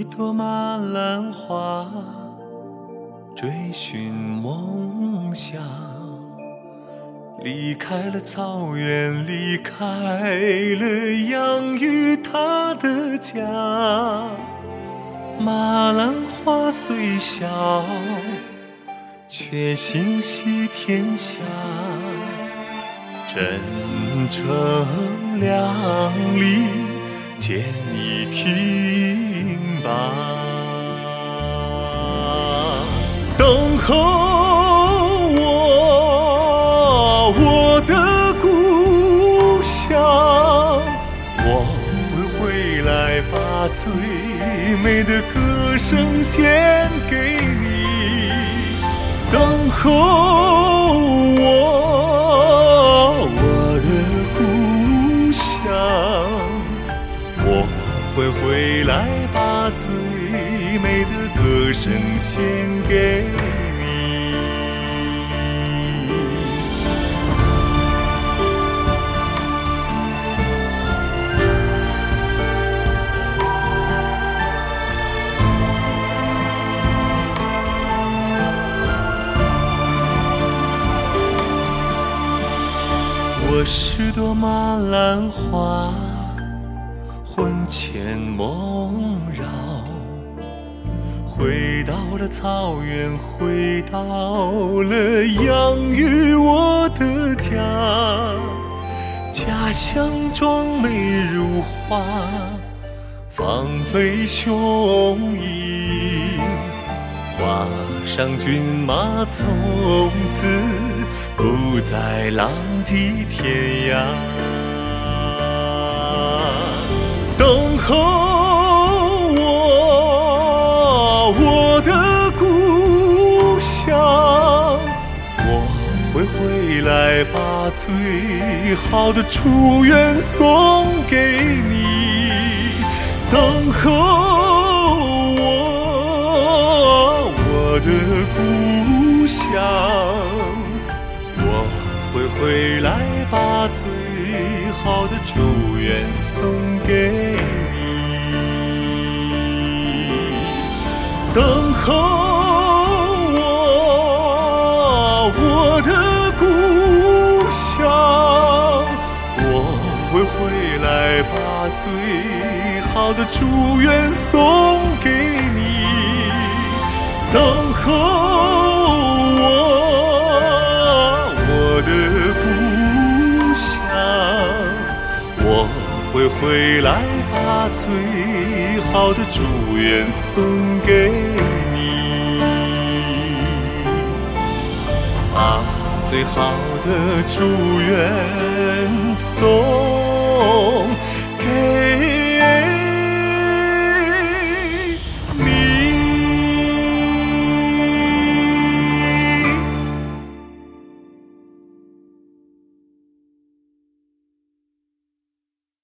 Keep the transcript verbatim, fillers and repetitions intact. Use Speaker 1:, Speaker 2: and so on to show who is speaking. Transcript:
Speaker 1: 朵马兰花，追寻梦想，离开了草原，离开了养育它的家。马兰花虽小，却心系天下，真诚亮丽，见你听吧。等候我，我的故乡，我会回来把最美的歌声献给你。等候我，我的故乡，我会回来把最美的歌声献给你。我是朵马兰花，魂牵梦绕，回到了草原，回到了养育我的家。家乡壮美如画，放飞雄鹰，画上骏马，从此不再浪迹天涯。等候我，我的故乡，我会回来把最好的祝愿送给你。等候我，我的故乡，我会回来把最好的祝愿送给你。等候我，我的故乡，我会回来把最好的祝愿送给你。等候我，我的故乡，我会回来把最好的祝愿送给你，把最好的祝愿送给你。